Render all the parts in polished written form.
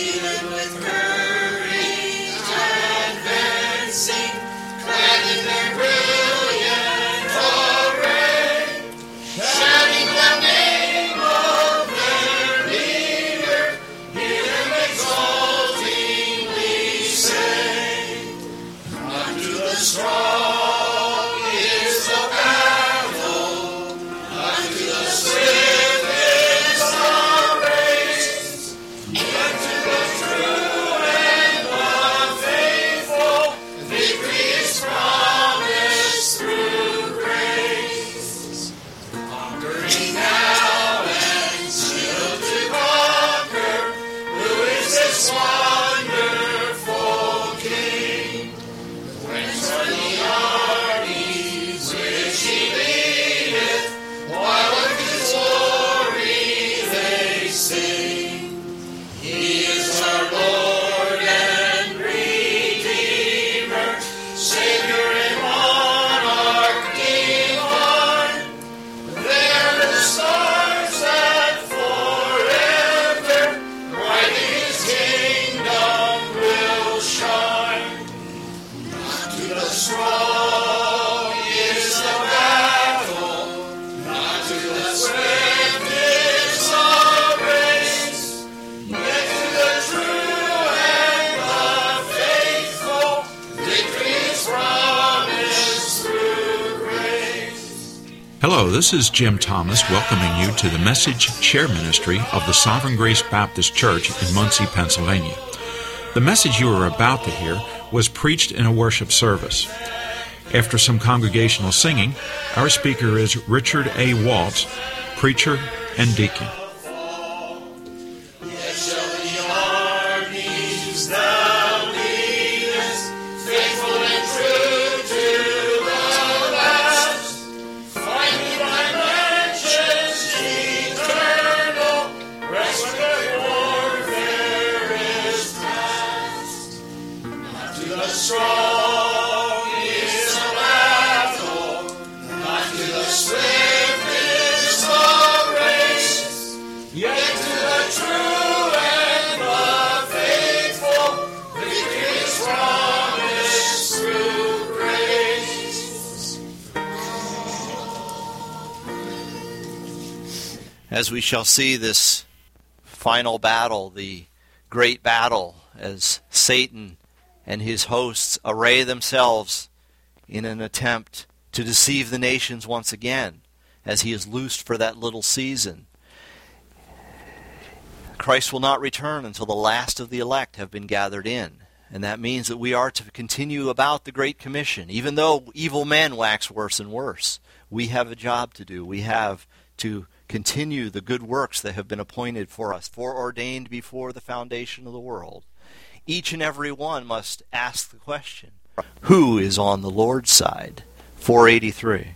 Hello, this is Jim Thomas welcoming you to the Message Share Ministry of the Sovereign Grace Baptist Church in Muncie, Pennsylvania. The message you are about to hear was preached in a worship service. After some congregational singing, our speaker is Richard A. Waltz, preacher and deacon. As we shall see this final battle, the great battle, as Satan and his hosts array themselves in an attempt to deceive the nations once again, as he is loosed for that little season. Christ will not return until the last of the elect have been gathered in. And that means that we are to continue about the Great Commission. Even though evil men wax worse and worse, we have a job to do. We have to continue the good works that have been appointed for us, foreordained before the foundation of the world. Each and every one must ask the question, who is on the Lord's side? 483.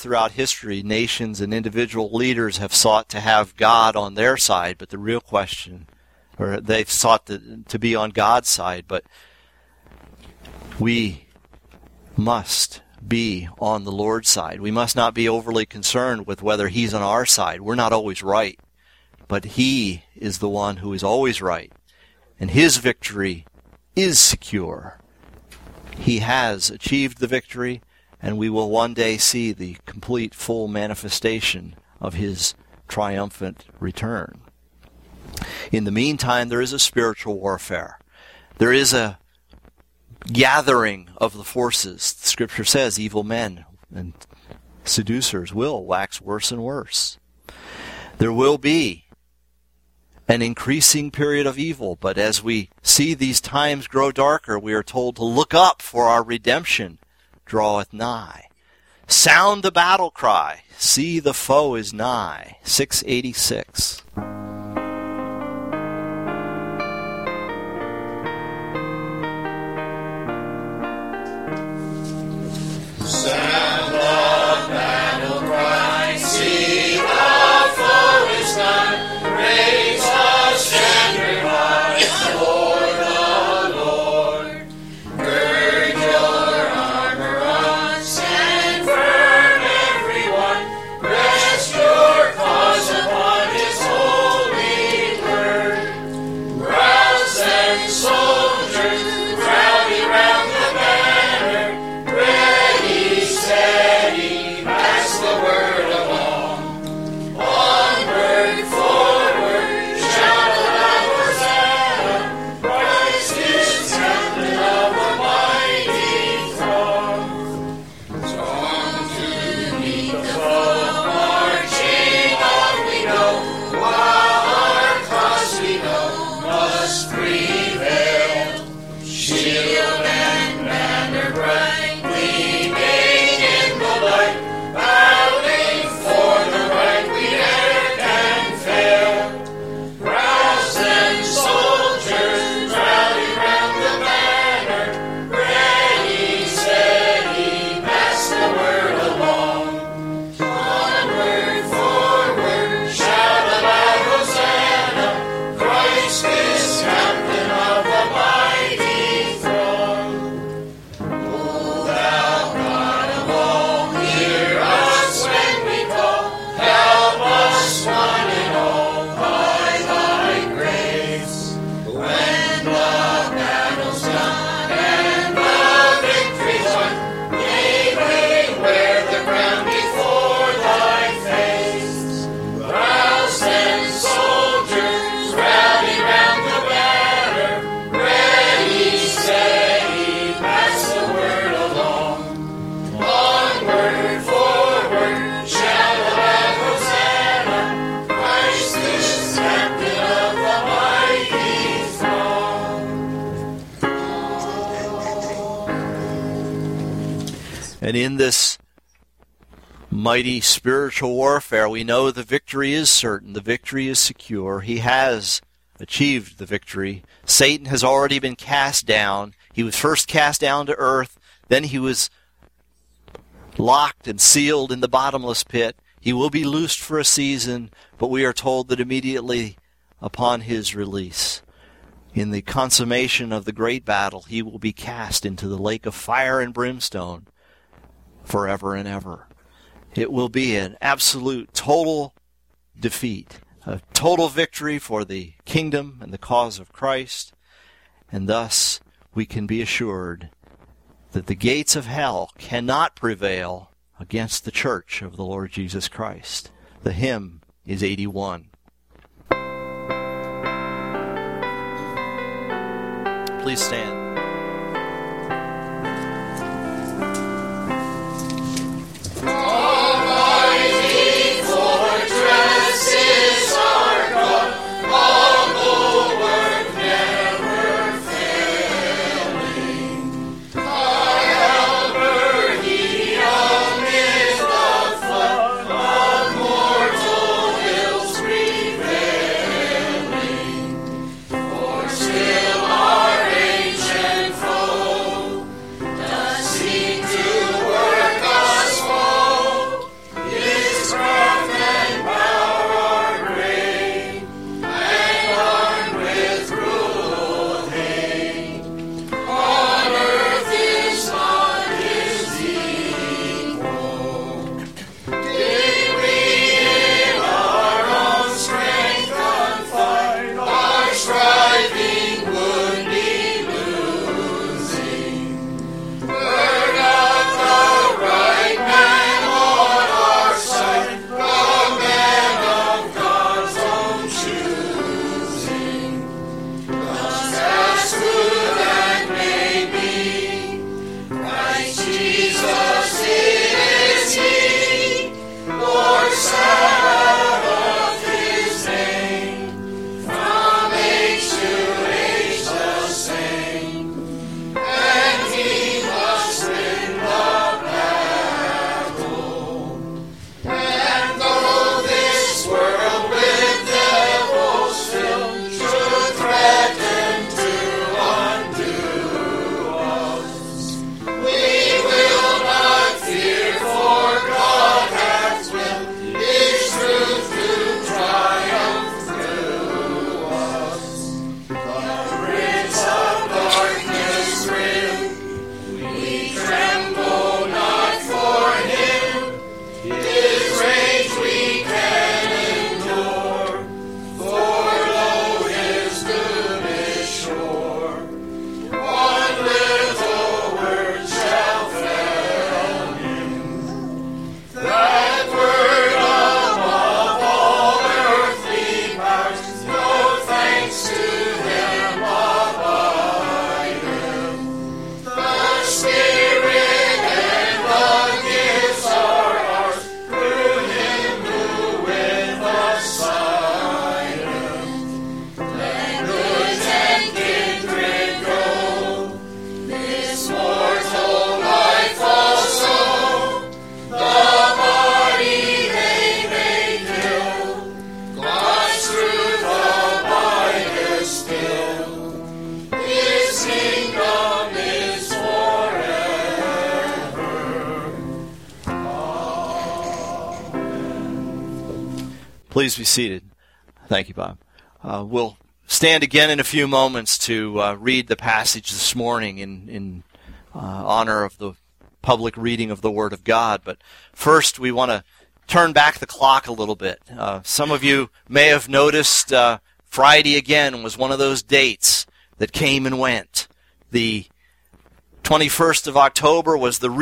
throughout history, nations and individual leaders have sought to have God on their side, but the real question, or they've sought to be on God's side, but we must be on the Lord's side. We must not be overly concerned with whether He's on our side. We're not always right, but He is the one who is always right, and His victory is secure. He has achieved the victory, and we will one day see the complete, full manifestation of His triumphant return. In the meantime, there is a spiritual warfare. There is a gathering of the forces. The Scripture says evil men and seducers will wax worse and worse. There will be an increasing period of evil, but as we see these times grow darker, we are told to look up, for our redemption draweth nigh. Sound the battle cry. See, the foe is nigh. 686. Sound the battle cry. See, the foe is nigh. Raise a standard high for the Lord. Gird your armor on, stand firm everyone. Rest your cause upon His holy word. Rouse them, soldiers, rally round the banner. Ready, steady, pass the word along. Onward, forward, shout aloud, Hosanna. Christ is captain of a mighty throng. Strong to meet the foe, marching on we go, while our cause we know must prevail. Shield and banner bright, gleaming in the light, battling for the right, we ne'er can fail. Rouse them, soldiers, rally round the banner. Ready, steady, pass the word along. Onward, forward, shout aloud, Hosanna. Christ is captain of the mighty throng. O thou God of all, hear us when we call. Help us one and all by thy grace. When the battle's done and the victory's won, may we wear the crown before thy face. Rouse them, soldiers, rally round the banner. Ready, steady, pass the word along. Onward, forward, shout aloud, Hosanna. Christ is captain of the mighty throng. And in this mighty spiritual warfare, we know the victory is certain. The victory is secure. He has achieved the victory. Satan has already been cast down. He was first cast down to earth. Then he was locked and sealed in the bottomless pit. He will be loosed for a season, but we are told that immediately upon his release, in the consummation of the great battle, he will be cast into the lake of fire and brimstone forever and ever. It will be an absolute, total defeat, a total victory for the kingdom and the cause of Christ, and thus we can be assured that the gates of hell cannot prevail against the church of the Lord Jesus Christ. The hymn is 81. Please stand. Almighty fortress is our God, all bulwark never failing. Our helper, He amid the flood of mortal ills prevailing. For still our ancient Please be seated. Thank you, Bob. We'll stand again in a few moments to read the passage this morning in honor of the public reading of the Word of God. But first, we want to turn back the clock a little bit. Some of you may have noticed Friday again was one of those dates that came and went. The 21st of October was the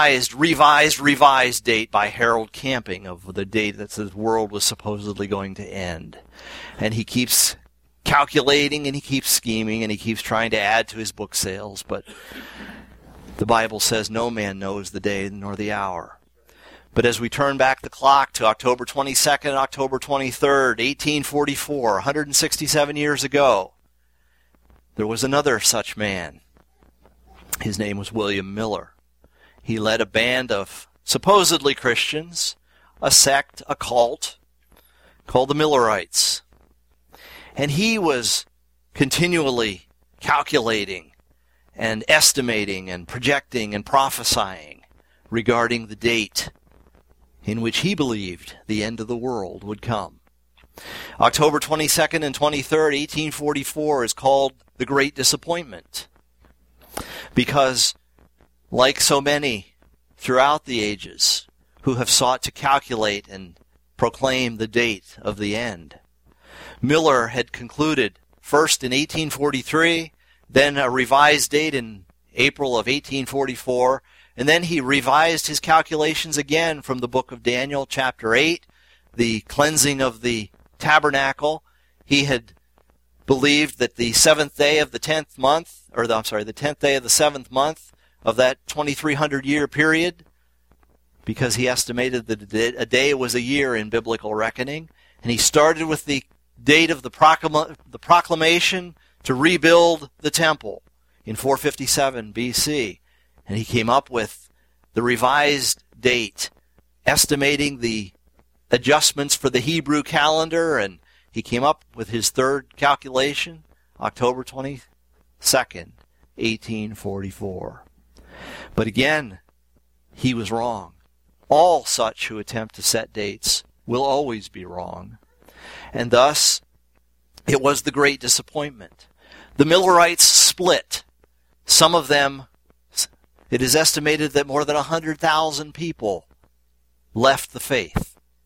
revised date by Harold Camping of the date that the world was supposedly going to end. And he keeps calculating and he keeps scheming and he keeps trying to add to his book sales. But the Bible says no man knows the day nor the hour. But as we turn back the clock to October 22nd and October 23rd, 1844, 167 years ago, there was another such man. His name was William Miller. He led a band of supposedly Christians, a sect, a cult, called the Millerites. And he was continually calculating and estimating and projecting and prophesying regarding the date in which he believed the end of the world would come. October 22nd and 23rd, 1844 is called the Great Disappointment. Because, like so many throughout the ages who have sought to calculate and proclaim the date of the end, Miller had concluded first in 1843, then a revised date in April of 1844, and then he revised his calculations again from the book of Daniel, chapter 8, the cleansing of the tabernacle. He had believed that the 7th day of the 10th month, the 10th day of the 7th month of that 2300-year period, because he estimated that a day was a year in biblical reckoning, and he started with the date of the proclamation to rebuild the temple in 457 BC, and he came up with the revised date, estimating the adjustments for the Hebrew calendar, and he came up with his third calculation, October 22nd, 1844. But again, he was wrong. All such who attempt to set dates will always be wrong. And thus, it was the Great Disappointment. The Millerites split. Some of them, it is estimated that more than 100,000 people left the faith.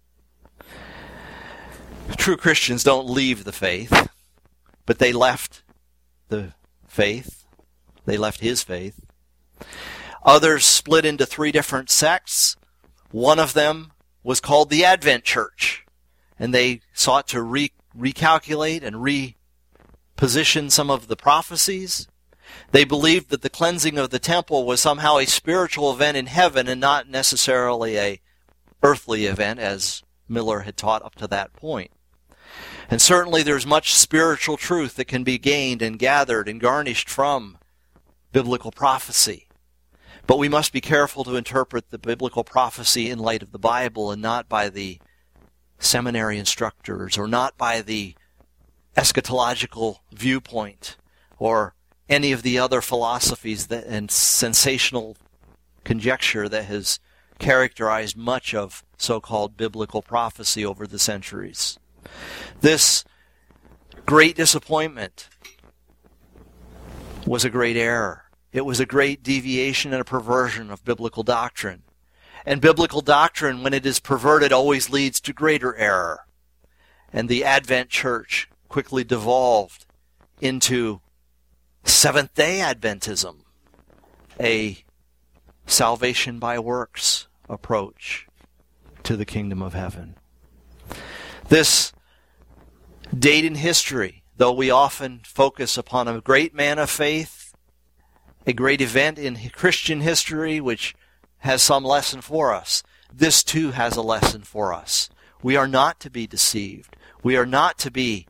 True Christians don't leave the faith, but they left the faith. They left his faith. Others split into three different sects. One of them was called the Advent Church, and they sought to recalculate and reposition some of the prophecies. They believed that the cleansing of the temple was somehow a spiritual event in heaven and not necessarily a earthly event, as Miller had taught up to that point. And certainly there's much spiritual truth that can be gained and gathered and garnished from biblical prophecy. But we must be careful to interpret the biblical prophecy in light of the Bible and not by the seminary instructors or not by the eschatological viewpoint or any of the other philosophies and sensational conjecture that has characterized much of so-called biblical prophecy over the centuries. This great disappointment was a great error. It was a great deviation and a perversion of biblical doctrine. And biblical doctrine, when it is perverted, always leads to greater error. And the Advent Church quickly devolved into Seventh-day Adventism, a salvation by works approach to the kingdom of heaven. This date in history, though we often focus upon a great man of faith, a great event in Christian history which has some lesson for us, this too has a lesson for us. We are not to be deceived. We are not to be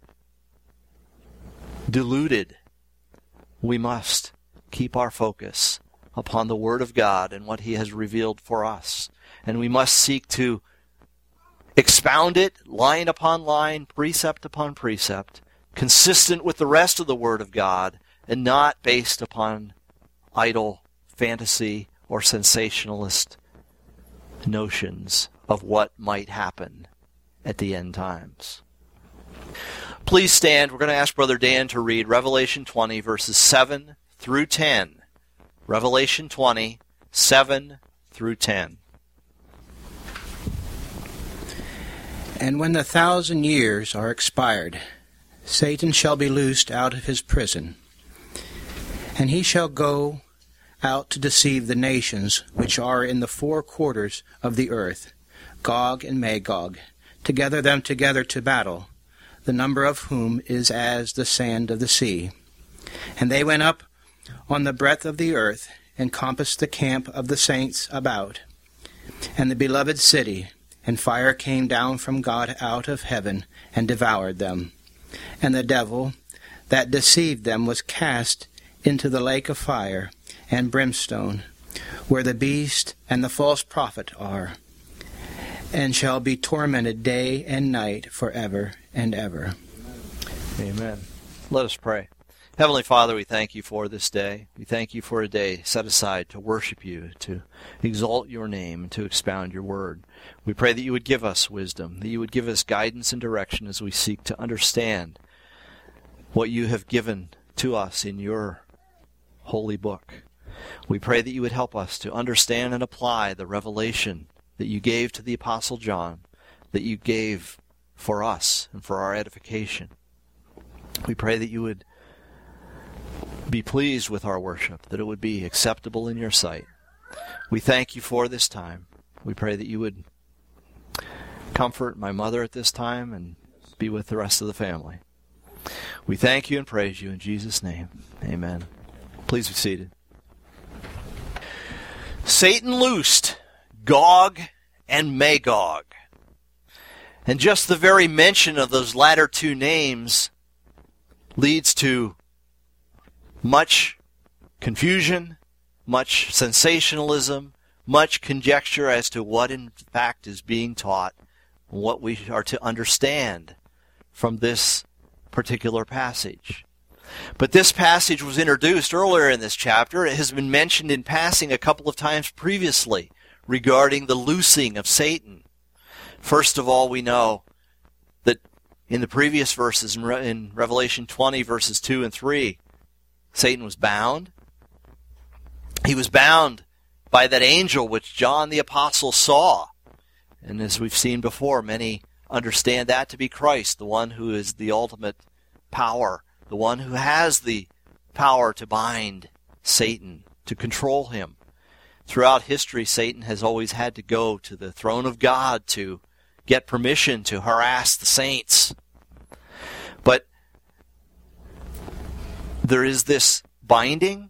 deluded. We must keep our focus upon the Word of God and what He has revealed for us. And we must seek to expound it line upon line, precept upon precept, consistent with the rest of the Word of God, and not based upon idle fantasy or sensationalist notions of what might happen at the end times. Please stand. We're going to ask Brother Dan to read Revelation 20, verses 7 through 10. Revelation 20, 7 through 10. And when the 1,000 years are expired, Satan shall be loosed out of his prison, and he shall go out to deceive the nations which are in the four quarters of the earth, Gog and Magog, to gather them together to battle, the number of whom is as the sand of the sea. And they went up on the breadth of the earth, and compassed the camp of the saints about, and the beloved city, and fire came down from God out of heaven, and devoured them. And the devil that deceived them was cast into the lake of fire and brimstone, where the beast and the false prophet are, and shall be tormented day and night forever and ever. Amen. Let us pray. Heavenly Father, we thank you for this day. We thank you for a day set aside to worship you, to exalt your name, and to expound your word. We pray that you would give us wisdom, that you would give us guidance and direction as we seek to understand what you have given to us in your holy book. We pray that you would help us to understand and apply the revelation that you gave to the Apostle John, that you gave for us and for our edification. We pray that you would be pleased with our worship, that it would be acceptable in your sight. We thank you for this time. We pray that you would comfort my mother at this time and be with the rest of the family. We thank you and praise you in Jesus' name. Amen. Please be seated. Satan loosed Gog and Magog. And just the very mention of those latter two names leads to much confusion, much sensationalism, much conjecture as to what in fact is being taught, and what we are to understand from this particular passage. But this passage was introduced earlier in this chapter. It has been mentioned in passing a couple of times previously regarding the loosing of Satan. First of all, we know that in the previous verses, in Revelation 20, verses 2 and 3, Satan was bound. He was bound by that angel which John the Apostle saw. And as we've seen before, many understand that to be Christ, the one who is the ultimate power, the one who has the power to bind Satan, to control him. Throughout history, Satan has always had to go to the throne of God to get permission to harass the saints. But there is this binding,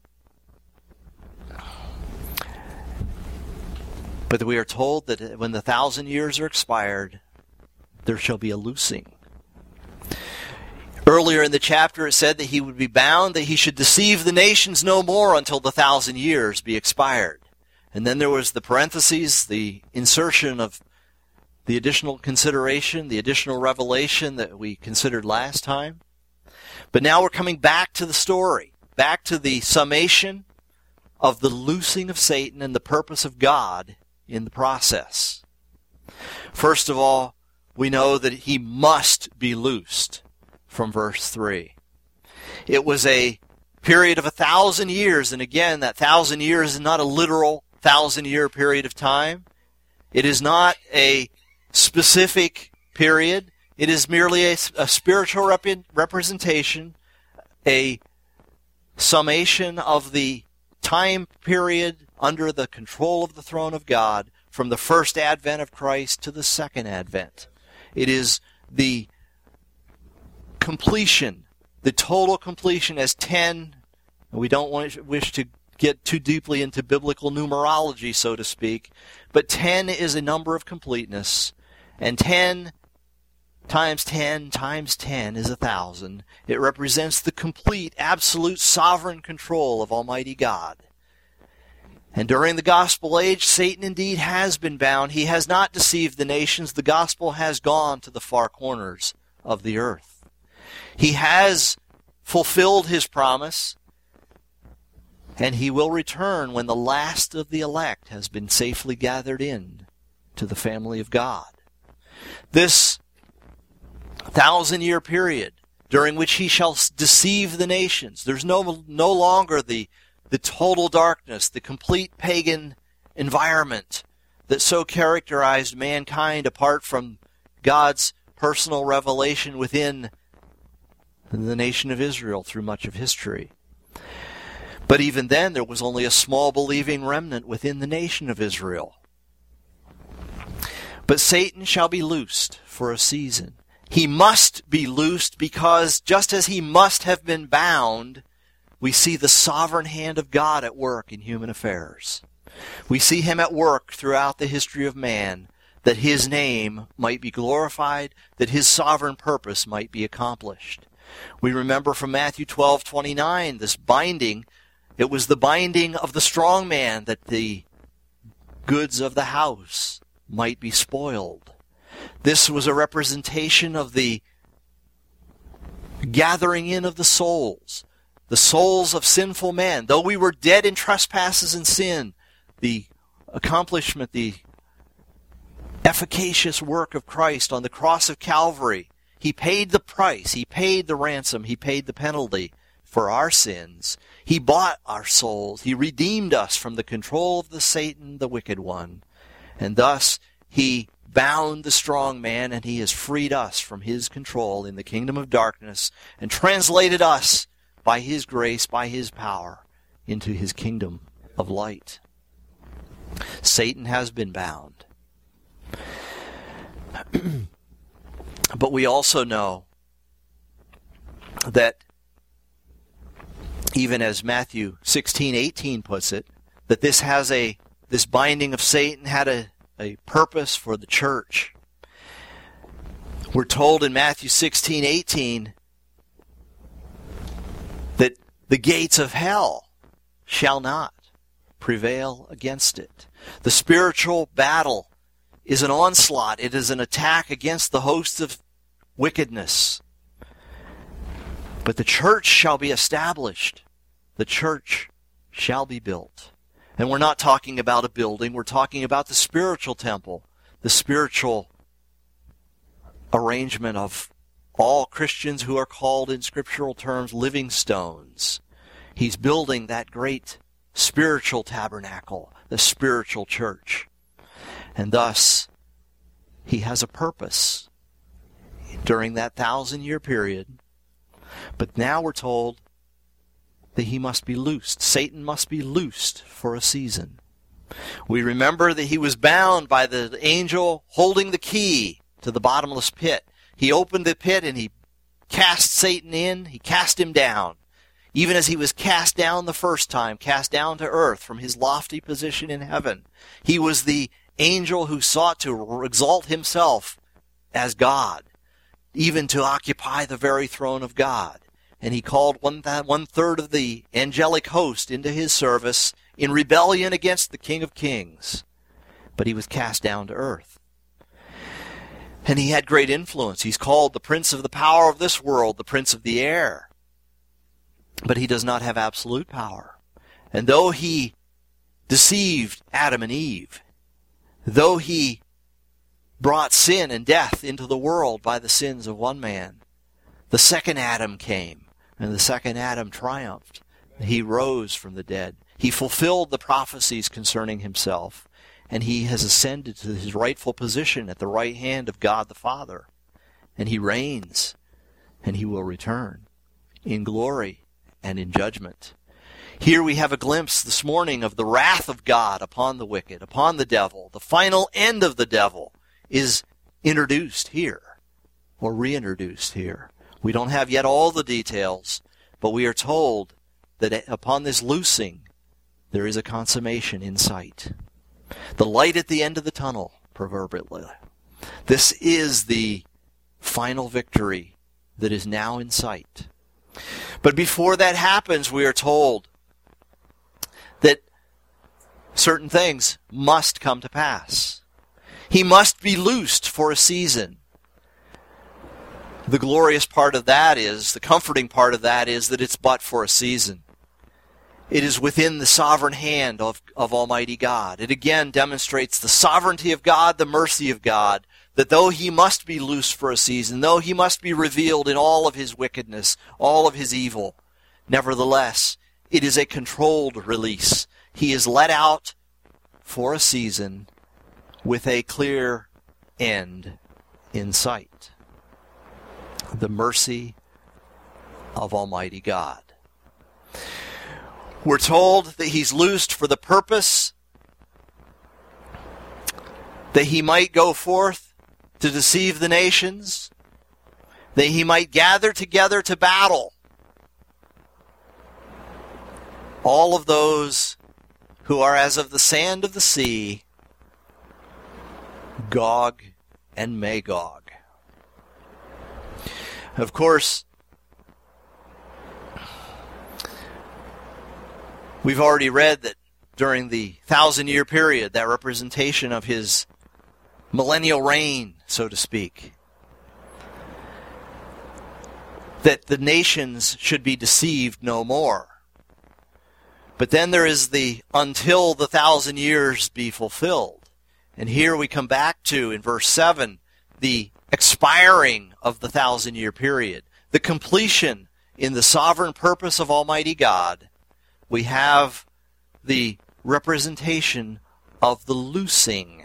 but we are told that when the 1,000 years are expired, there shall be a loosing. Earlier in the chapter it said that he would be bound, that he should deceive the nations no more until the 1,000 years be expired. And then there was the parentheses, the insertion of the additional consideration, the additional revelation that we considered last time. But now we're coming back to the story, back to the summation of the loosing of Satan and the purpose of God in the process. First of all, we know that he must be loosed from verse 3. It was a period of 1,000 years, and again, that 1,000 years is not a literal 1,000-year period of time. It is not a specific period. It is merely a spiritual representation, a summation of the time period under the control of the throne of God from the first advent of Christ to the second advent. It is the completion, the total completion as 10. We don't wish to get too deeply into biblical numerology, so to speak, but 10 is a number of completeness, and 10 times 10 times 10 is 1,000. It represents the complete, absolute, sovereign control of Almighty God. And during the gospel age, Satan indeed has been bound. He has not deceived the nations. The gospel has gone to the far corners of the earth. He has fulfilled his promise, and he will return when the last of the elect has been safely gathered in to the family of God. This 1,000-year period during which he shall deceive the nations. There's no longer the total darkness, the complete pagan environment that so characterized mankind apart from God's personal revelation within the nation of Israel through much of history. But even then, there was only a small believing remnant within the nation of Israel. But Satan shall be loosed for a season. He must be loosed because just as he must have been bound, we see the sovereign hand of God at work in human affairs. We see him at work throughout the history of man, that his name might be glorified, that his sovereign purpose might be accomplished. We remember from Matthew 12:29, this binding. It was the binding of the strong man that the goods of the house might be spoiled. This was a representation of the gathering in of the souls of sinful men. Though we were dead in trespasses and sin, the accomplishment, the efficacious work of Christ on the cross of Calvary, he paid the price, he paid the ransom, he paid the penalty for our sins. He bought our souls. He redeemed us from the control of the Satan, the wicked one. And thus he bound the strong man, and he has freed us from his control in the kingdom of darkness and translated us by his grace, by his power, into his kingdom of light. Satan has been bound. But we also know that even as Matthew 16:18 puts it, that this binding of Satan had a purpose for the church. We're told in Matthew 16:18 that the gates of hell shall not prevail against it. The spiritual battle is an onslaught. It is an attack against the hosts of wickedness. But the church shall be established. The church shall be built. And we're not talking about a building. We're talking about the spiritual temple, the spiritual arrangement of all Christians who are called in scriptural terms living stones. He's building that great spiritual tabernacle, the spiritual church. And thus, he has a purpose during that 1,000-year period. But now we're told that he must be loosed. Satan must be loosed for a season. We remember that he was bound by the angel holding the key to the bottomless pit. He opened the pit and he cast Satan in. He cast him down. Even as he was cast down the first time, cast down to earth from his lofty position in heaven. He was the angel who sought to exalt himself as God, even to occupy the very throne of God. And he called one-third of the angelic host into his service in rebellion against the King of Kings. But he was cast down to earth. And he had great influence. He's called the prince of the power of this world, the prince of the air. But he does not have absolute power. And though he deceived Adam and Eve, though he brought sin and death into the world by the sins of one man, the second Adam came, and the second Adam triumphed. He rose from the dead. He fulfilled the prophecies concerning himself, and he has ascended to his rightful position at the right hand of God the Father. And he reigns, and he will return in glory and in judgment. Here we have a glimpse this morning of the wrath of God upon the wicked, upon the devil. The final end of the devil is introduced here, or reintroduced here. We don't have yet all the details, but we are told that upon this loosing, there is a consummation in sight. The light at the end of the tunnel, proverbially. This is the final victory that is now in sight. But before that happens, we are told that certain things must come to pass. He must be loosed for a season. The glorious part of that is, the comforting part of that is that it's but for a season. It is within the sovereign hand of Almighty God. It again demonstrates the sovereignty of God, the mercy of God, that though he must be loosed for a season, though he must be revealed in all of his wickedness, all of his evil, nevertheless, it is a controlled release. He is let out for a season with a clear end in sight. The mercy of Almighty God. We're told that he's loosed for the purpose that he might go forth to deceive the nations, that he might gather together to battle all of those who are as of the sand of the sea, Gog and Magog. Of course, we've already read that during the 1,000-year period, that representation of his millennial reign, so to speak, that the nations should be deceived no more. But then there is the until the 1,000 years be fulfilled. And here we come back to, in verse 7, the expiring of the 1,000-year period, the completion in the sovereign purpose of Almighty God. We have the representation of the loosing.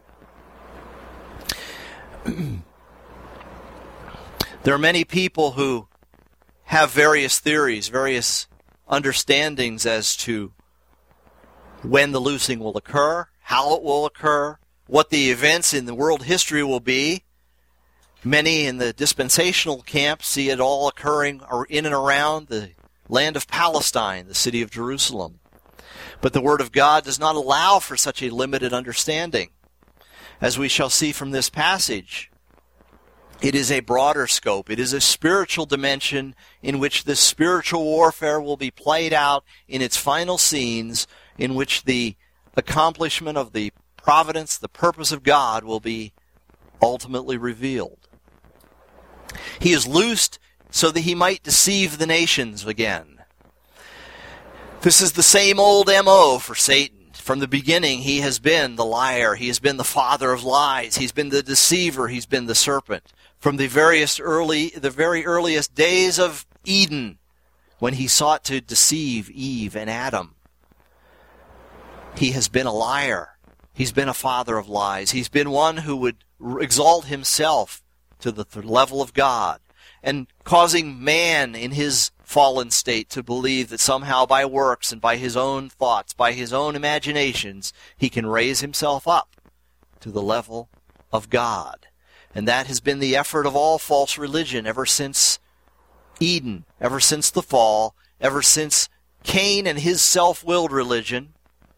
There are many people who have various theories, various understandings as to when the loosing will occur, how it will occur, what the events in the world history will be. Many in the dispensational camp see it all occurring in and around the land of Palestine, the city of Jerusalem. But the Word of God does not allow for such a limited understanding. As we shall see from this passage, it is a broader scope. It is a spiritual dimension in which this spiritual warfare will be played out in its final scenes, in which the accomplishment of the providence, the purpose of God will be ultimately revealed. He is loosed so that he might deceive the nations again. This is the same old M.O. for Satan. From the beginning, he has been the liar. He has been the father of lies. He's been the deceiver. He's been the serpent. From the very earliest days of Eden, when he sought to deceive Eve and Adam, he has been a liar. He's been a father of lies. He's been one who would exalt himself to the level of God, and causing man in his fallen state to believe that somehow by works and by his own thoughts, by his own imaginations, he can raise himself up to the level of God. And that has been the effort of all false religion ever since Eden, ever since the fall, ever since Cain and his self-willed religion.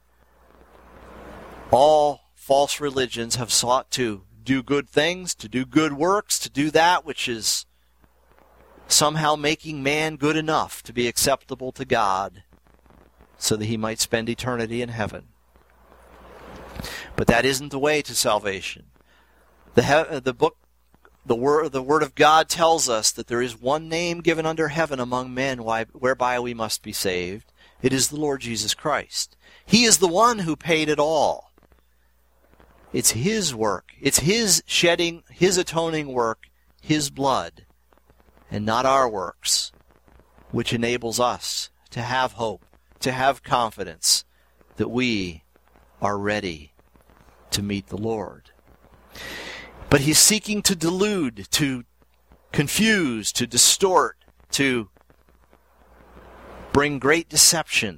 All false religions have sought to do good things, to do good works, to do that which is somehow making man good enough to be acceptable to God so that he might spend eternity in heaven. But that isn't the way to salvation. The Word of God tells us that there is one name given under heaven among men whereby we must be saved. It is the Lord Jesus Christ. He is the one who paid it all. It's His work. It's His shedding, His atoning work, His blood, and not our works, which enables us to have hope, to have confidence that we are ready to meet the Lord. But he's seeking to delude, to confuse, to distort, to bring great deception.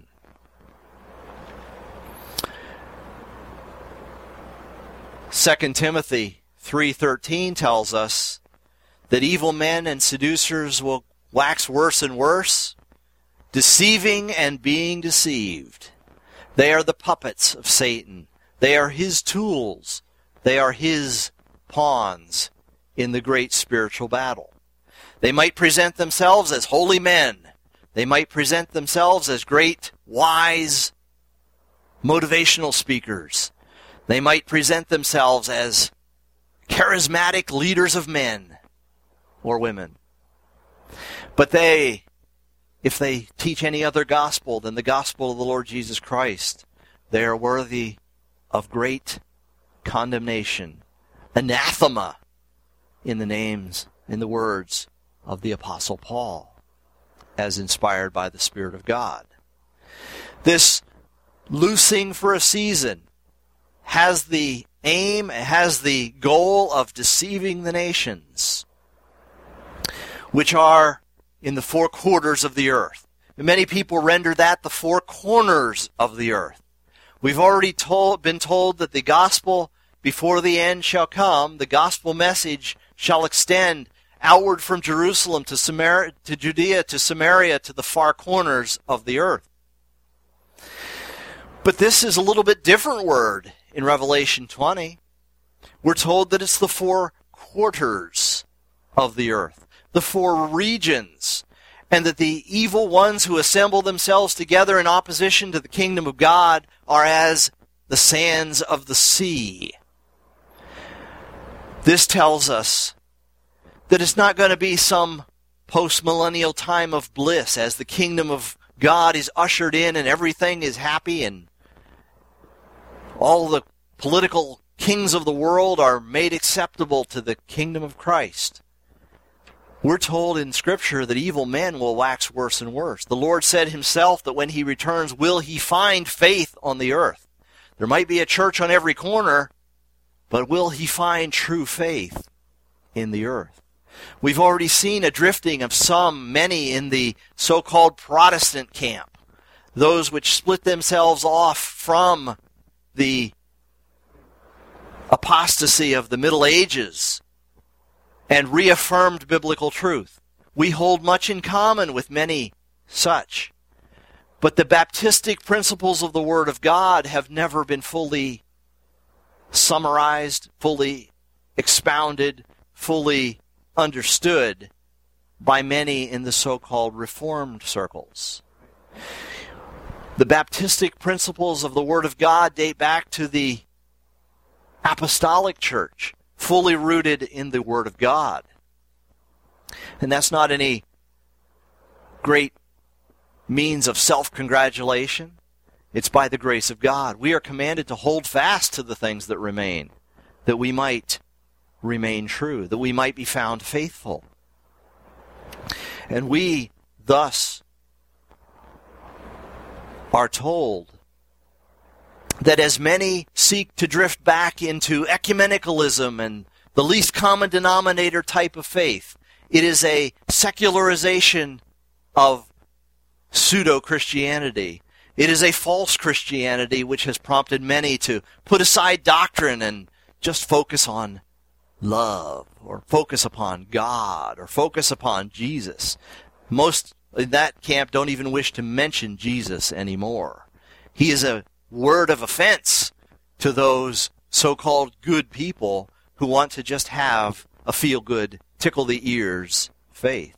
Second Timothy 3:13 tells us that evil men and seducers will wax worse and worse, deceiving and being deceived. They are the puppets of Satan. They are his tools. They are his pawns in the great spiritual battle. They might present themselves as holy men. They might present themselves as great, wise, motivational speakers. They might present themselves as charismatic leaders of men or women. But if they teach any other gospel than the gospel of the Lord Jesus Christ, they are worthy of great condemnation. anathema in the words of the Apostle Paul, as inspired by the Spirit of God. This loosing for a season has the aim, has the goal of deceiving the nations, which are in the four quarters of the earth. And many people render that the four corners of the earth. We've already been told that the gospel before the end shall come, the gospel message shall extend outward from Jerusalem to Judea, to Samaria, to the far corners of the earth. But this is a little bit different word in Revelation 20. We're told that it's the four quarters of the earth, the four regions, and that the evil ones who assemble themselves together in opposition to the kingdom of God are as the sands of the sea. This tells us that it's not going to be some post-millennial time of bliss as the kingdom of God is ushered in and everything is happy and all the political kings of the world are made acceptable to the kingdom of Christ. We're told in Scripture that evil men will wax worse and worse. The Lord said himself that when he returns, will he find faith on the earth? There might be a church on every corner, but will he find true faith in the earth? We've already seen a drifting of many in the so-called Protestant camp, those which split themselves off from the apostasy of the Middle Ages and reaffirmed biblical truth. We hold much in common with many such. But the Baptistic principles of the Word of God have never been fully summarized, fully expounded, fully understood by many in the so-called Reformed circles. The Baptistic principles of the Word of God date back to the Apostolic Church, fully rooted in the Word of God. And that's not any great means of self-congratulation. It's by the grace of God. We are commanded to hold fast to the things that remain, that we might remain true, that we might be found faithful. And we thus are told that as many seek to drift back into ecumenicalism and the least common denominator type of faith, it is a secularization of pseudo-Christianity. It is a false Christianity which has prompted many to put aside doctrine and just focus on love, or focus upon God, or focus upon Jesus. Most in that camp don't even wish to mention Jesus anymore. He is a word of offense to those so-called good people who want to just have a feel-good, tickle-the-ears faith.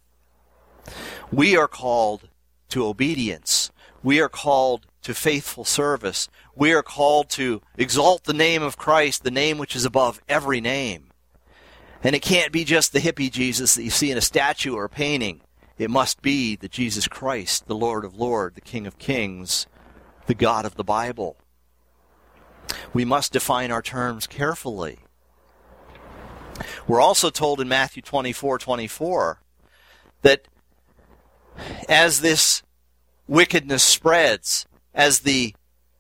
We are called to obedience. We are called to faithful service. We are called to exalt the name of Christ, the name which is above every name. And it can't be just the hippie Jesus that you see in a statue or a painting. It must be the Jesus Christ, the Lord of Lords, the King of Kings, the God of the Bible. We must define our terms carefully. We're also told in Matthew 24:24 that as this wickedness spreads, as the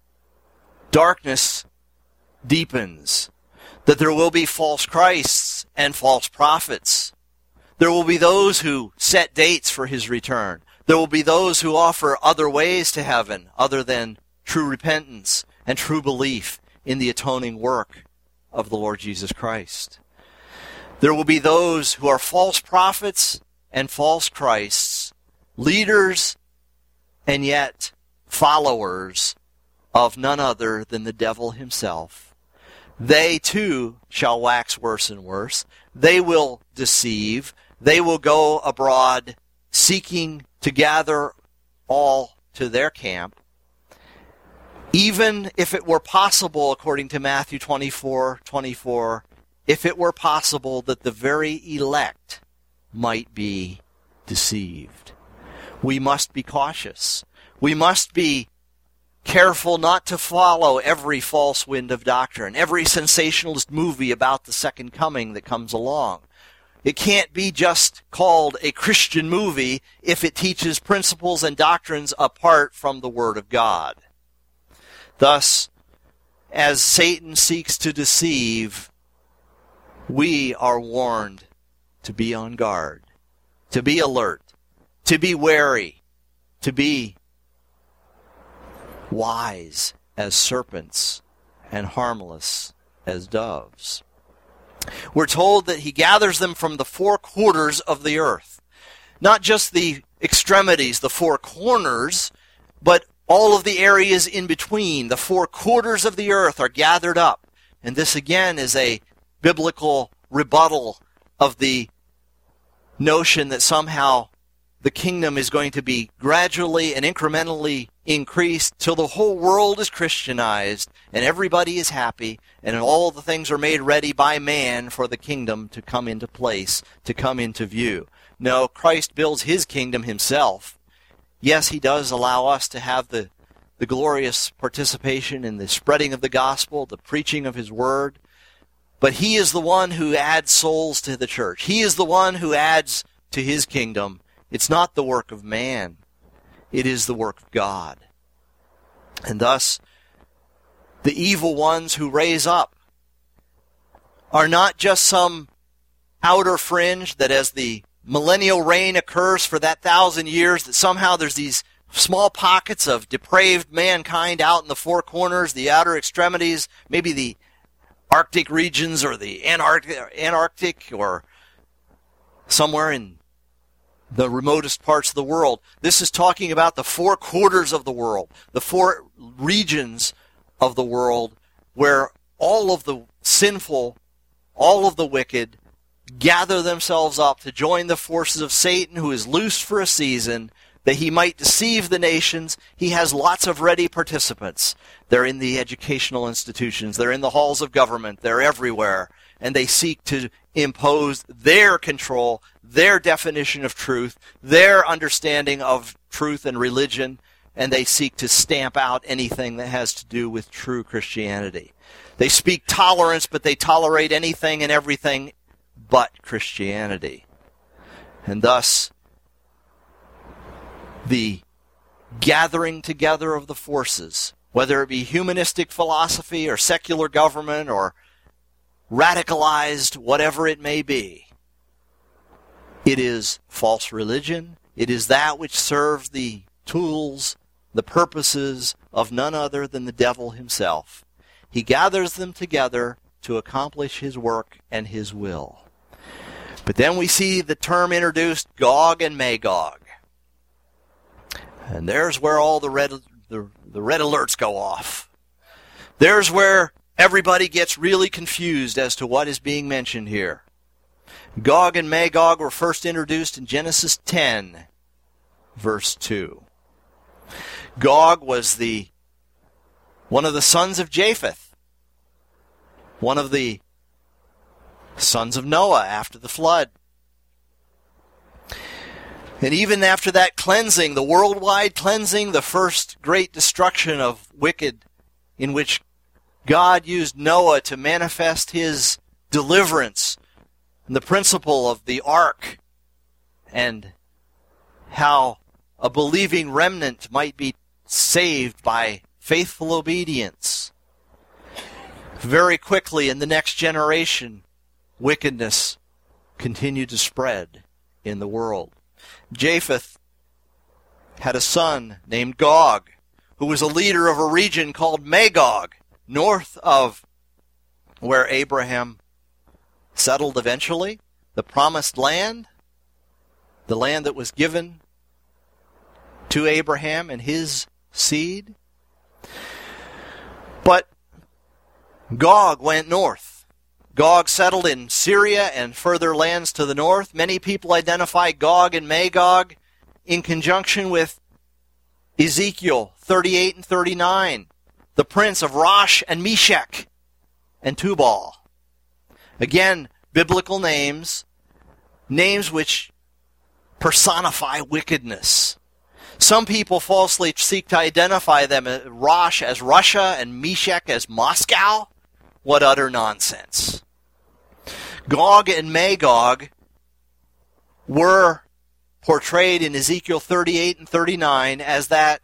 darkness deepens, that there will be false Christs and false prophets. There will be those who set dates for his return. There will be those who offer other ways to heaven other than true repentance and true belief in the atoning work of the Lord Jesus Christ. There will be those who are false prophets and false Christs, leaders and yet followers of none other than the devil himself. They too shall wax worse and worse. They will deceive. They will go abroad seeking to gather all to their camp. Even if it were possible, according to Matthew 24:24, if it were possible that the very elect might be deceived. We must be cautious. We must be careful not to follow every false wind of doctrine, every sensationalist movie about the second coming that comes along. It can't be just called a Christian movie if it teaches principles and doctrines apart from the Word of God. Thus, as Satan seeks to deceive, we are warned to be on guard, to be alert, to be wary, to be wise as serpents and harmless as doves. We're told that he gathers them from the four quarters of the earth. Not just the extremities, the four corners, but all of the areas in between. The four quarters of the earth are gathered up. And this again is a biblical rebuttal of the notion that somehow the kingdom is going to be gradually and incrementally increased till the whole world is Christianized and everybody is happy and all the things are made ready by man for the kingdom to come into place, to come into view. No, Christ builds his kingdom himself. Yes, he does allow us to have the glorious participation in the spreading of the gospel, the preaching of his word, but he is the one who adds souls to the church. He is the one who adds to his kingdom. It's not the work of man. It is the work of God. And thus, the evil ones who raise up are not just some outer fringe that as the millennial reign occurs for that 1,000 years, that somehow there's these small pockets of depraved mankind out in the four corners, the outer extremities, maybe the Arctic regions or the Antarctic or somewhere in the remotest parts of the world. This is talking about the four quarters of the world, the four regions of the world where all of the sinful, all of the wicked gather themselves up to join the forces of Satan, who is loosed for a season, that he might deceive the nations. He has lots of ready participants. They're in the educational institutions. They're in the halls of government. They're everywhere. And they seek to impose their control, their definition of truth, their understanding of truth and religion, and they seek to stamp out anything that has to do with true Christianity. They speak tolerance, but they tolerate anything and everything but Christianity. And thus, the gathering together of the forces, whether it be humanistic philosophy or secular government or radicalized, whatever it may be, it is false religion. It is that which serves the tools, the purposes of none other than the devil himself. He gathers them together to accomplish his work and his will. But then we see the term introduced, Gog and Magog. And there's where all the red alerts go off. There's where everybody gets really confused as to what is being mentioned here. Gog and Magog were first introduced in Genesis 10, verse 2. Gog was one of the sons of Japheth, one of the sons of Noah after the flood. And even after that cleansing, the worldwide cleansing, the first great destruction of wicked, in which God used Noah to manifest his deliverance, and the principle of the ark, and how a believing remnant might be saved by faithful obedience. Very quickly in the next generation, wickedness continued to spread in the world. Japheth had a son named Gog, who was a leader of a region called Magog, north of where Abraham settled eventually, the promised land, the land that was given to Abraham and his seed. But Gog went north. Gog settled in Syria and further lands to the north. Many people identify Gog and Magog in conjunction with Ezekiel 38 and 39, the prince of Rosh and Meshech and Tubal. Again, biblical names which personify wickedness. Some people falsely seek to identify them as Rosh as Russia and Meshach as Moscow. What utter nonsense. Gog and Magog were portrayed in Ezekiel 38 and 39 as that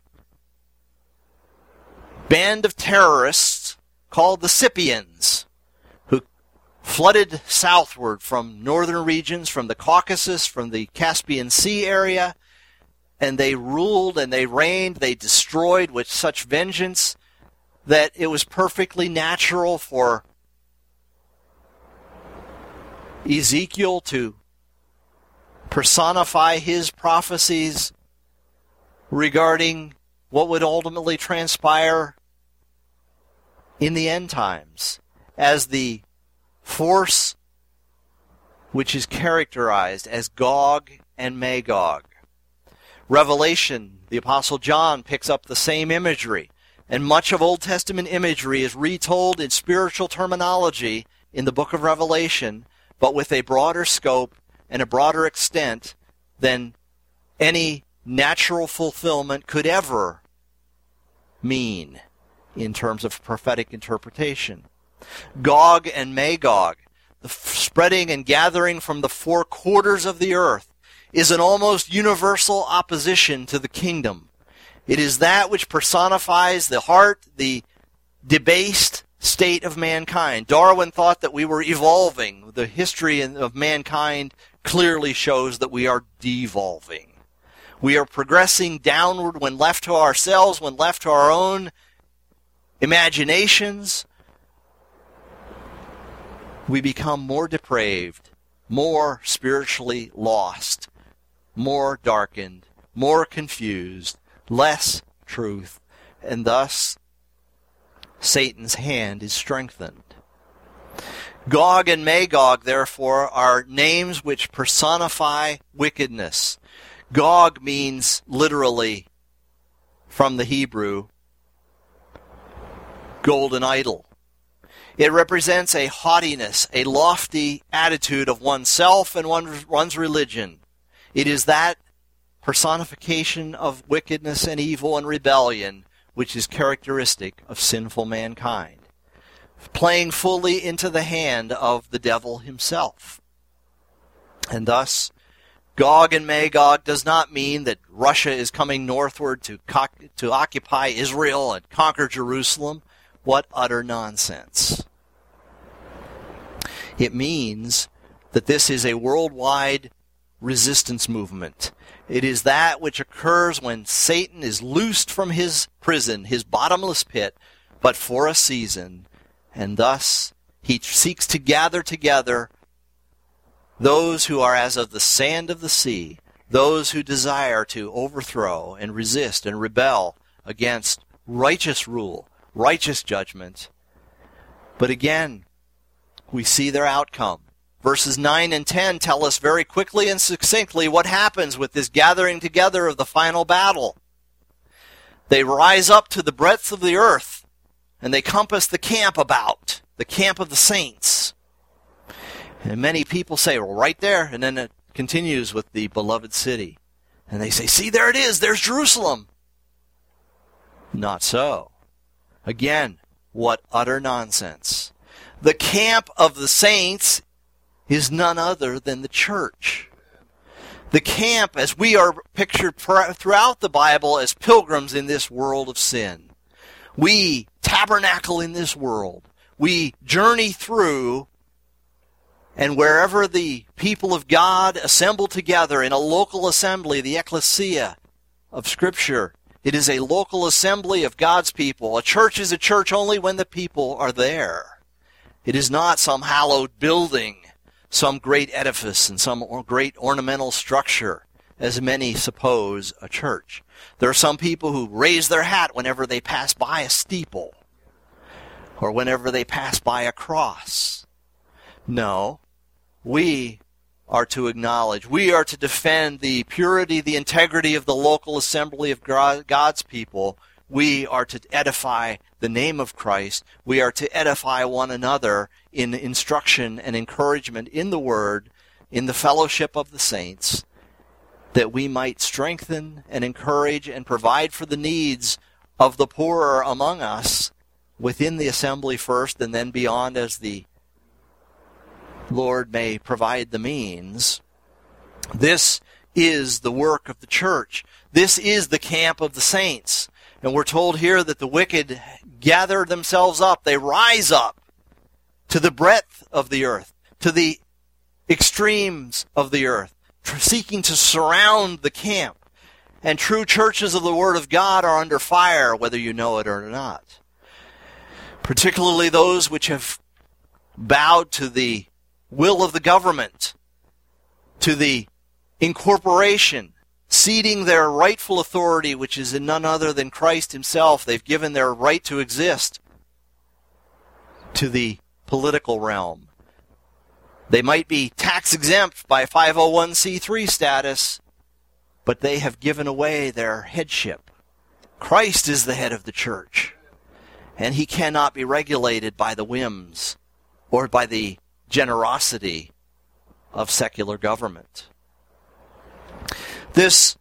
band of terrorists called the Scythians, who flooded southward from northern regions, from the Caucasus, from the Caspian Sea area, and they ruled and they reigned, they destroyed with such vengeance that it was perfectly natural for Ezekiel to personify his prophecies regarding what would ultimately transpire in the end times as the force which is characterized as Gog and Magog. Revelation, the Apostle John picks up the same imagery, and much of Old Testament imagery is retold in spiritual terminology in the book of Revelation, but with a broader scope and a broader extent than any natural fulfillment could ever mean in terms of prophetic interpretation. Gog and Magog, the spreading and gathering from the four quarters of the earth, is an almost universal opposition to the kingdom. It is that which personifies the heart, the debased state of mankind. Darwin thought that we were evolving. The history of mankind clearly shows that we are devolving. We are progressing downward when left to ourselves, when left to our own imaginations. We become more depraved, more spiritually lost, more darkened, more confused, less truth, and thus Satan's hand is strengthened. Gog and Magog, therefore, are names which personify wickedness. Gog means literally, from the Hebrew, golden idol. It represents a haughtiness, a lofty attitude of oneself and one's religion. It is that personification of wickedness and evil and rebellion which is characteristic of sinful mankind, playing fully into the hand of the devil himself. And thus, Gog and Magog does not mean that Russia is coming northward to occupy Israel and conquer Jerusalem. What utter nonsense. It means that this is a worldwide resistance movement. It is that which occurs when Satan is loosed from his prison, his bottomless pit, but for a season, and thus he seeks to gather together those who are as of the sand of the sea, those who desire to overthrow and resist and rebel against righteous rule, righteous judgment. But again, we see their outcome. Verses 9 and 10 tell us very quickly and succinctly what happens with this gathering together of the final battle. They rise up to the breadth of the earth, and they compass the camp about, the camp of the saints. And many people say, well, right there, and then it continues with the beloved city. And they say, see, there it is, there's Jerusalem. Not so. Again, what utter nonsense. The camp of the saints is none other than the church. The camp, as we are pictured throughout the Bible as pilgrims in this world of sin. We tabernacle in this world. We journey through, and wherever the people of God assemble together in a local assembly, the ecclesia of Scripture, it is a local assembly of God's people. A church is a church only when the people are there. It is not some hallowed building, some great edifice and some great ornamental structure, as many suppose a church. There are some people who raise their hat whenever they pass by a steeple or whenever they pass by a cross. No, we are to acknowledge, we are to defend the purity, the integrity of the local assembly of God's people. We are to edify the name of Christ. We are to edify one another in instruction and encouragement in the Word, in the fellowship of the saints. that we might strengthen and encourage and provide for the needs of the poorer among us within the assembly first and then beyond as the Lord may provide the means. This is the work of the church. This is the camp of the saints. And we're told here that the wicked gather themselves up. They rise up to the breadth of the earth, to the extremes of the earth, seeking to surround the camp. And true churches of the Word of God are under fire, whether you know it or not. Particularly those which have bowed to the will of the government, to the incorporation, ceding their rightful authority, which is in none other than Christ himself. They've given their right to exist to the political realm. They might be tax exempt by 501c3 status, but they have given away their headship. Christ is the head of the church, and he cannot be regulated by the whims or by the generosity of secular government. This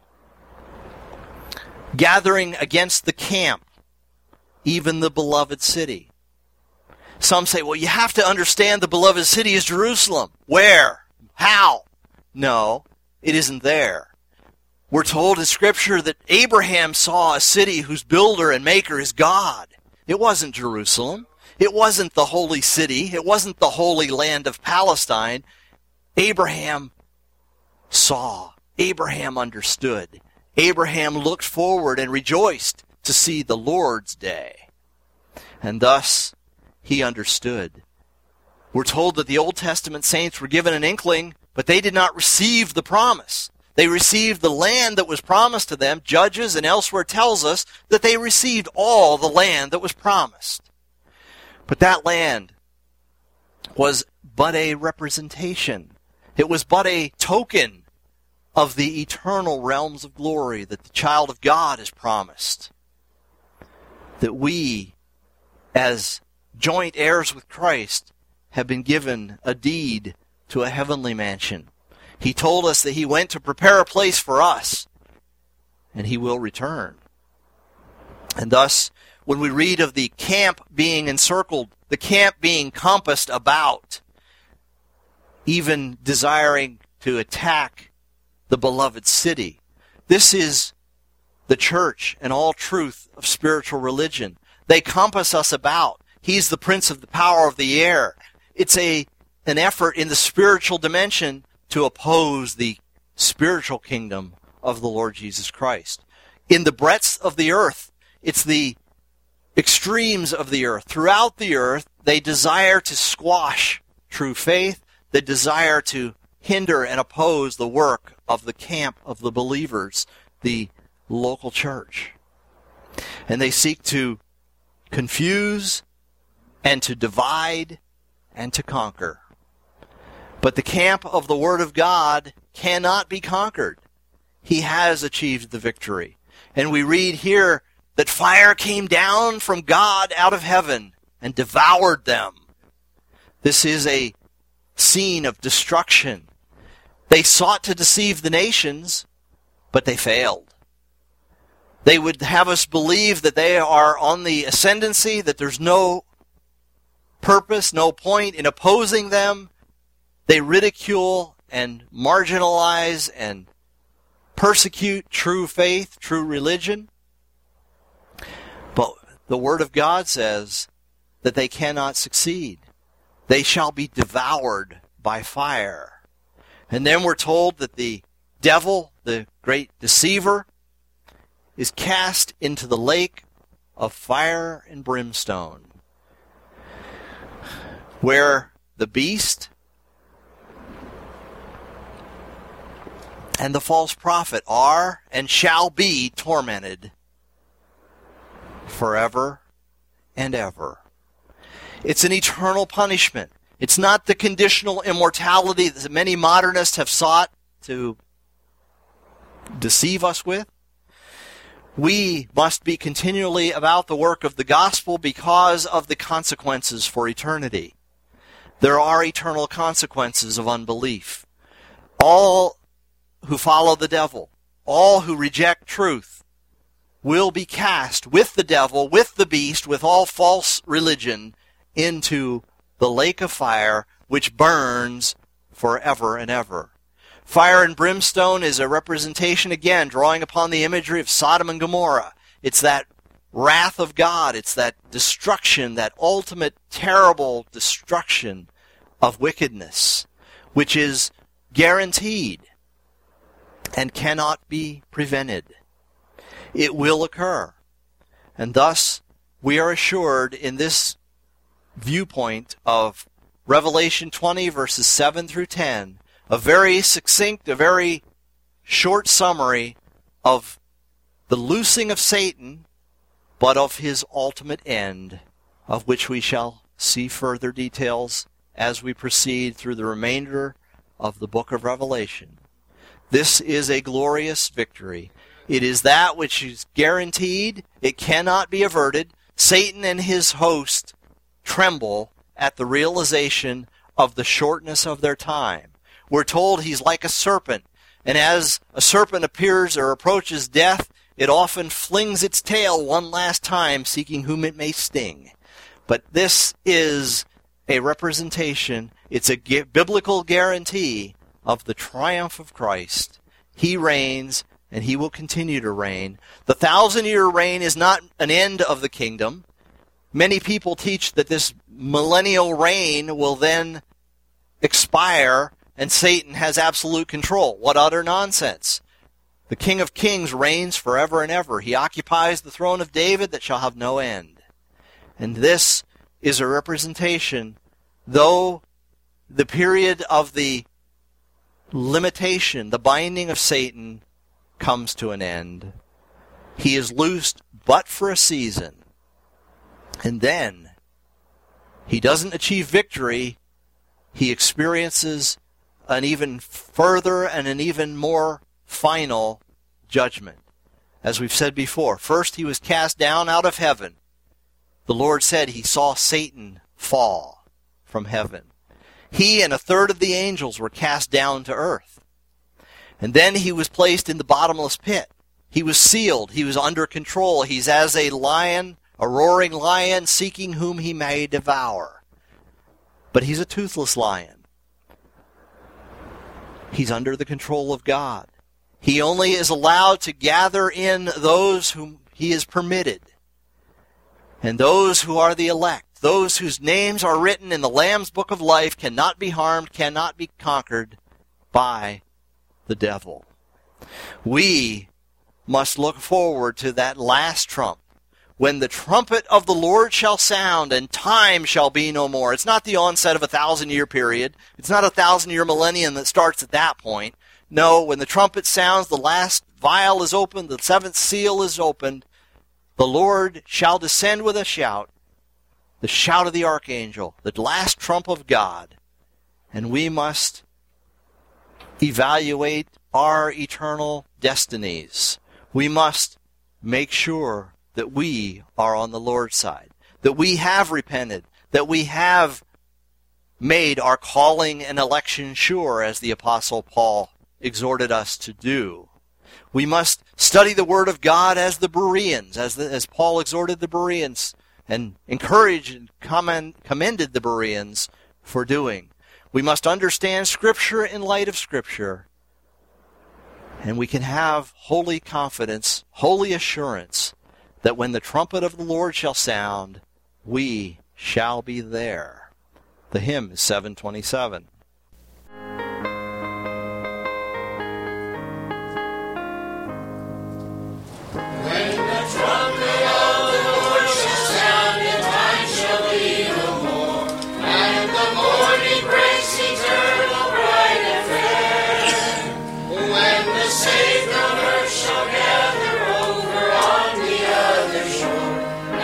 gathering against the camp, even the beloved city. Some say, well, you have to understand the beloved city is Jerusalem. Where? How? No, it isn't there. We're told in Scripture that Abraham saw a city whose builder and maker is God. It wasn't Jerusalem. It wasn't the holy city. It wasn't the holy land of Palestine. Abraham saw. Abraham understood. Abraham looked forward and rejoiced to see the Lord's day. And thus, he understood. We're told that the Old Testament saints were given an inkling, but they did not receive the promise. They received the land that was promised to them. Judges and elsewhere tells us that they received all the land that was promised. But that land was but a representation. It was but a token of the eternal realms of glory that the child of God is promised. That we, as joint heirs with Christ, have been given a deed to a heavenly mansion. He told us that he went to prepare a place for us, and he will return. And thus, when we read of the camp being encircled, the camp being compassed about, even desiring to attack the beloved city, this is the church and all truth of spiritual religion. They compass us about. He's the prince of the power of the air. It's an effort in the spiritual dimension to oppose the spiritual kingdom of the Lord Jesus Christ. In the breadths of the earth, it's the extremes of the earth. Throughout the earth, they desire to squash true faith. They desire to hinder and oppose the work of the camp of the believers, the local church. And they seek to confuse and to divide and to conquer. But the camp of the Word of God cannot be conquered. He has achieved the victory. And we read here that fire came down from God out of heaven and devoured them. This is a scene of destruction. They sought to deceive the nations, but they failed. They would have us believe that they are on the ascendancy, that there's no purpose, no point in opposing them. They ridicule and marginalize and persecute true faith, true religion. But the Word of God says that they cannot succeed. They shall be devoured by fire. And then we're told that the devil, the great deceiver, is cast into the lake of fire and brimstone, where the beast and the false prophet are and shall be tormented forever and ever. It's an eternal punishment. It's not the conditional immortality that many modernists have sought to deceive us with. We must be continually about the work of the gospel because of the consequences for eternity. There are eternal consequences of unbelief. All who follow the devil, all who reject truth, will be cast with the devil, with the beast, with all false religion into the lake of fire which burns forever and ever. Fire and brimstone is a representation, again, drawing upon the imagery of Sodom and Gomorrah. It's that wrath of God. It's that destruction, that ultimate terrible destruction of wickedness, which is guaranteed and cannot be prevented. It will occur. And thus, we are assured in this viewpoint of Revelation 20, verses 7 through 10, a very succinct, a very short summary of the loosing of Satan, but of his ultimate end, of which we shall see further details as we proceed through the remainder of the book of Revelation. This is a glorious victory. It is that which is guaranteed. It cannot be averted. Satan and his host tremble at the realization of the shortness of their time. We're told he's like a serpent, and as a serpent appears or approaches death, it often flings its tail one last time, seeking whom it may sting. But this is a representation, it's a biblical guarantee of the triumph of Christ. He reigns, and he will continue to reign. The 1,000-year reign is not an end of the kingdom. Many people teach that this millennial reign will then expire and Satan has absolute control. What utter nonsense. The King of Kings reigns forever and ever. He occupies the throne of David that shall have no end. And this is a representation, though the period of the limitation, the binding of Satan, comes to an end. He is loosed but for a season. And then he doesn't achieve victory. He experiences an even further and an even more final judgment. As we've said before, first he was cast down out of heaven. The Lord said he saw Satan fall from heaven. He and a third of the angels were cast down to earth. And then he was placed in the bottomless pit. He was sealed. He was under control. He's as a lion, a roaring lion, seeking whom he may devour. But he's a toothless lion. He's under the control of God. He only is allowed to gather in those whom he is permitted. And those who are the elect, those whose names are written in the Lamb's Book of Life, cannot be harmed, cannot be conquered by the devil. We must look forward to that last trump, when the trumpet of the Lord shall sound and time shall be no more. It's not the onset of a 1,000-year period. It's not a 1,000-year millennium that starts at that point. No, when the trumpet sounds, the last vial is opened, the seventh seal is opened, the Lord shall descend with a shout, the shout of the archangel, the last trump of God, and we must evaluate our eternal destinies. We must make sure that we are on the Lord's side, that we have repented, that we have made our calling and election sure, as the Apostle Paul exhorted us to do. We must study the Word of God as the Bereans, as Paul exhorted the Bereans and encouraged and commended the Bereans for doing. We must understand Scripture in light of Scripture, and we can have holy confidence, holy assurance, that when the trumpet of the Lord shall sound, we shall be there. The hymn is 727.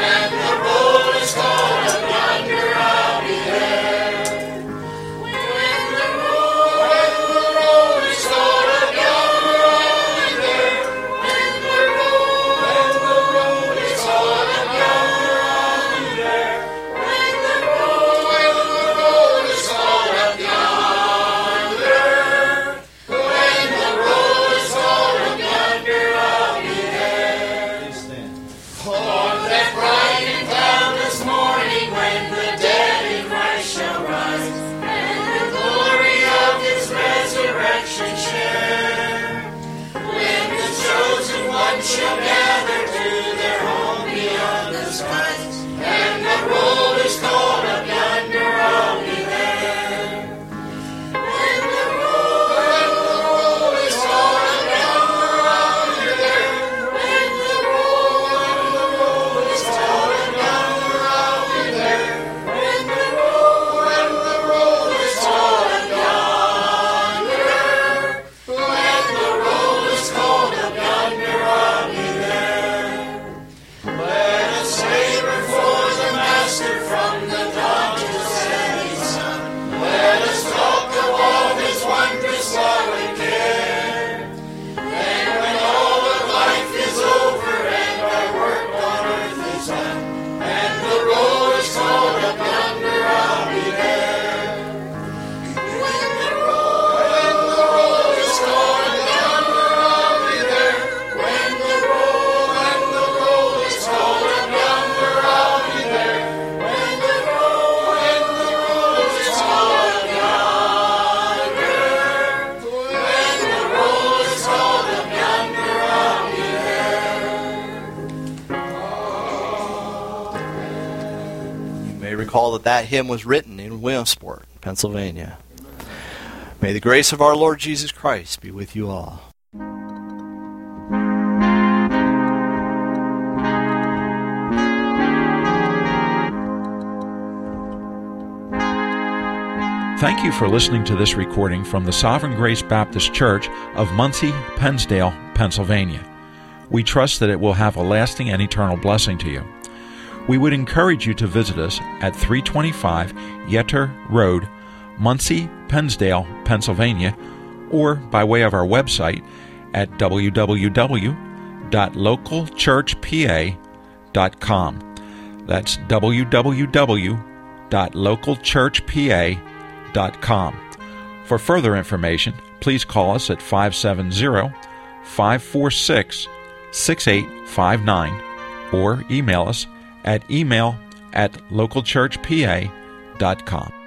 When may recall that hymn was written in Williamsport, Pennsylvania. May the grace of our Lord Jesus Christ be with you all. Thank you for listening to this recording from the Sovereign Grace Baptist Church of Muncie, Pennsdale, Pennsylvania. We trust that it will have a lasting and eternal blessing to you. We would encourage you to visit us at 325 Yetter Road, Muncie, Pennsdale, Pennsylvania, or by way of our website at www.localchurchpa.com. That's www.localchurchpa.com. For further information, please call us at 570-546-6859 or email us at email@localchurchpa.com.